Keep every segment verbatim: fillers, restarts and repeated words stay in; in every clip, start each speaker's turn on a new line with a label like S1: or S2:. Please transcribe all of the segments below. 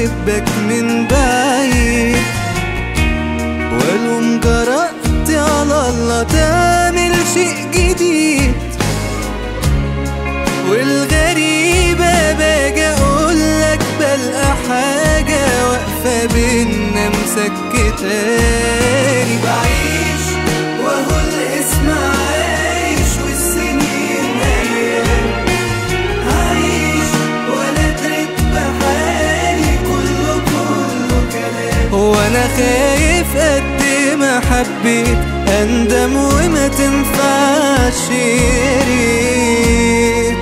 S1: قلبك من بعيد، والوم جرأت على الله تعمل شيء جديد. والغريبة باجي اقولك بلقى حاجة واقفة بينا مسكتاني. بعيش وهو الاسم عايش والسنين ايام، عايش ولا دريت بحالي كله كله كلام. وانا خايف قد ما حبيت اندم وما تنفعش ياريت.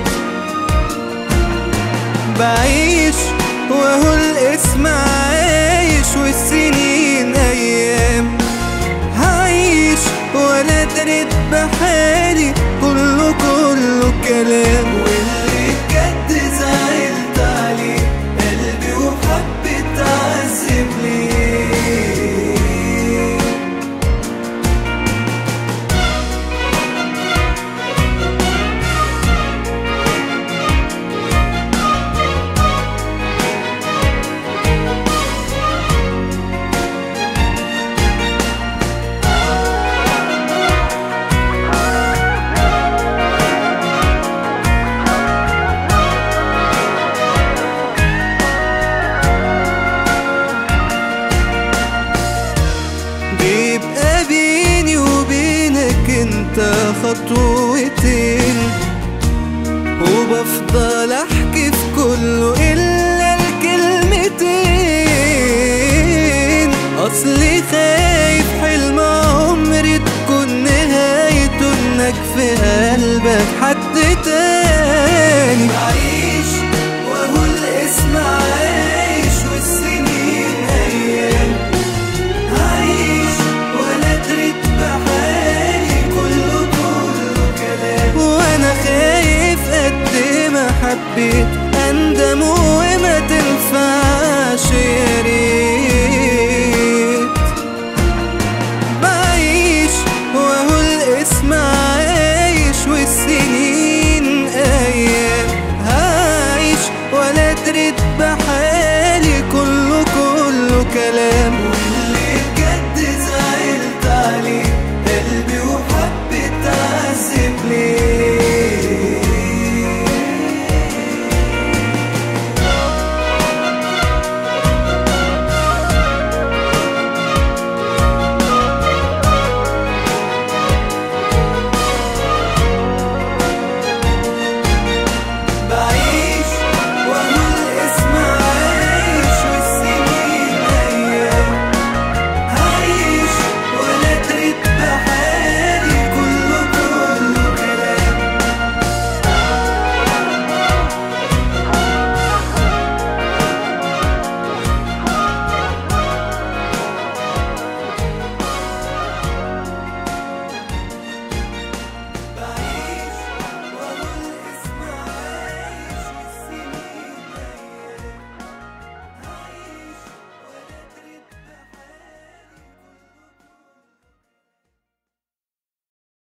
S1: بعيش وهو الاسم عايش والسنين ايام، هعيش ولا دريت بحالي كله كله كلام. واللي بجد زعلت عليه قلبي وحبيت اعذب ليه. بيبقى بيني وبينك انت خطوتين، وبفضل احكي في كله الا الكلمتين. اصلي خايف حلم عمري تكون نهايته انك في قلبك حد تاني. بعيش وهو الاسم عايش والسنين ايام، عايش ولا دريت بحالي كله كله كلام. وانا خايف قد ما حبيت اندم وما تنفعش ياريت. بعيش وهو الاسم عايش والسنين ايام، هعيش ولا دريت بحالي كله كله كلام.